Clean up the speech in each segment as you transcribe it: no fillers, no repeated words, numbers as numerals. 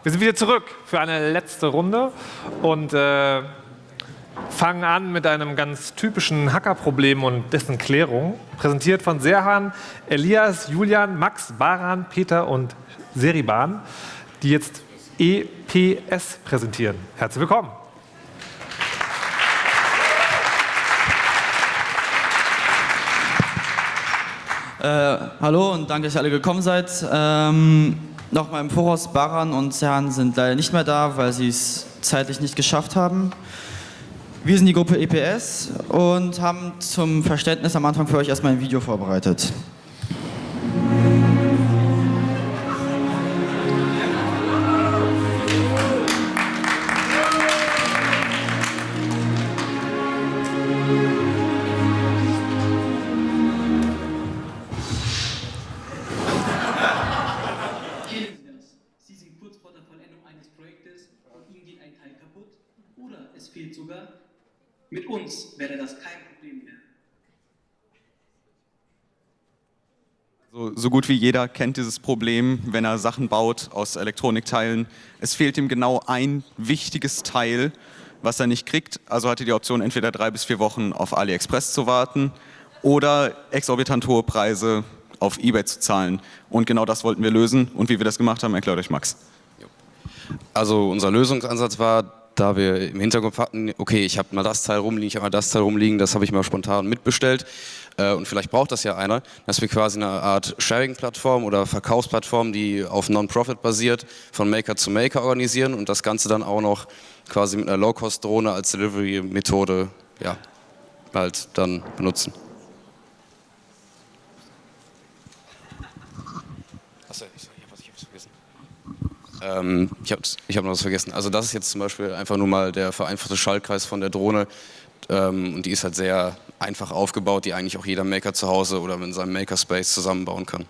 Wir sind wieder zurück für eine letzte Runde und fangen an mit einem ganz typischen Hackerproblem und dessen Klärung. Präsentiert von Serhan, Elias, Julian, Max, Baran, Peter und Seriban, die jetzt EPS präsentieren. Herzlich willkommen. Hallo und danke, dass ihr alle gekommen seid. Nochmal im Voraus, Baran und Serhan sind leider nicht mehr da, weil sie es zeitlich nicht geschafft haben. Wir sind die Gruppe EPS und haben zum Verständnis am Anfang für euch erstmal ein Video vorbereitet. Sie sind kurz vor der Vollendung eines Projektes und Ihnen geht ein Teil kaputt oder es fehlt sogar. Mit uns wäre das kein Problem mehr. So gut wie jeder kennt dieses Problem, wenn er Sachen baut aus Elektronikteilen. Es fehlt ihm genau ein wichtiges Teil, was er nicht kriegt. Also hat er die Option, entweder 3 bis 4 Wochen auf AliExpress zu warten oder exorbitant hohe Preise auf eBay zu zahlen. Und genau das wollten wir lösen. Und wie wir das gemacht haben, erklärt euch Max. Also unser Lösungsansatz war, da wir im Hinterkopf hatten, okay, ich habe mal das Teil rumliegen, ich habe mal das Teil rumliegen, das habe ich mal spontan mitbestellt und vielleicht braucht das ja einer, dass wir quasi eine Art Sharing-Plattform oder Verkaufsplattform, die auf Non-Profit basiert, von Maker zu Maker organisieren und das Ganze dann auch noch quasi mit einer Low-Cost-Drohne als Delivery-Methode ja, halt dann benutzen. Achso, ich hab's vergessen. Ich hab noch was vergessen. Also das ist jetzt zum Beispiel einfach nur mal der vereinfachte Schaltkreis von der Drohne und die ist halt sehr einfach aufgebaut, die eigentlich auch jeder Maker zu Hause oder in seinem Makerspace zusammenbauen kann.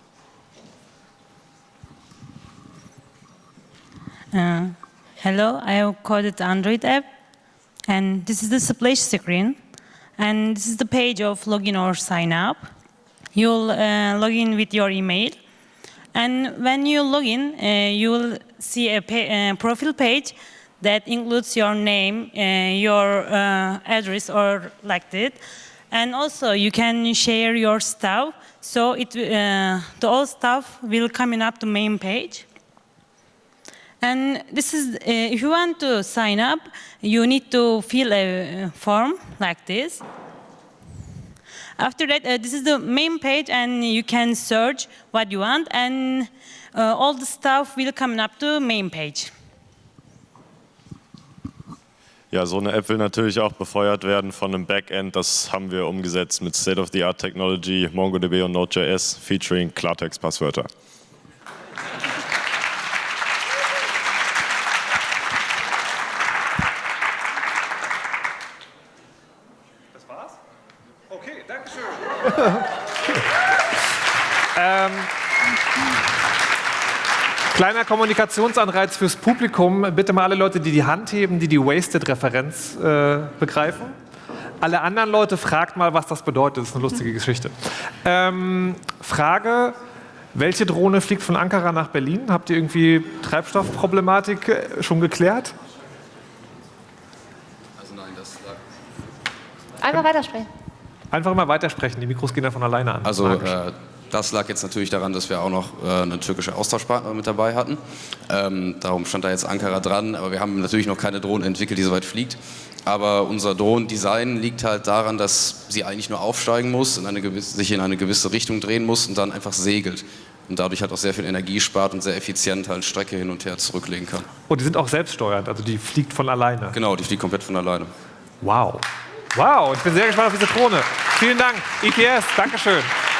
Hello, I have coded Android app and this is the splash screen and this is the page of login or sign up. You'll log in with your email. And when you log in, you will see a profile page that includes your name, your address or like that. And also you can share your stuff, so the old stuff will come up the main page. And this is, if you want to sign up, you need to fill a form like this. After that, this is the main page and you can search what you want and all the stuff will come up to main page. Ja, so eine App will natürlich auch befeuert werden von einem Backend. Das haben wir umgesetzt mit State-of-the-Art Technology, MongoDB und Node.js, featuring Klartext-Passwörter. Das war's? Okay, danke schön. Kleiner Kommunikationsanreiz fürs Publikum. Bitte mal alle Leute, die die Hand heben, die Wasted-Referenz begreifen. Alle anderen Leute, fragt mal, was das bedeutet. Das ist eine lustige Geschichte. Frage, welche Drohne fliegt von Ankara nach Berlin? Habt ihr irgendwie Treibstoffproblematik schon geklärt? Also nein, das Einfach weitersprechen. Einfach mal weitersprechen, die Mikros gehen dann von alleine an. Also das lag jetzt natürlich daran, dass wir auch noch eine türkische Austauschpartner mit dabei hatten. Darum stand da jetzt Ankara dran, aber wir haben natürlich noch keine Drohne entwickelt, die so weit fliegt. Aber unser Drohnendesign liegt halt daran, dass sie eigentlich nur aufsteigen muss, sich in eine gewisse Richtung drehen muss und dann einfach segelt. Und dadurch halt auch sehr viel Energie spart und sehr effizient halt Strecke hin und her zurücklegen kann. Und die sind auch selbststeuernd, also die fliegt von alleine. Genau, die fliegt komplett von alleine. Wow. Wow, ich bin sehr gespannt auf diese Drohne. Vielen Dank, EPS, Dankeschön.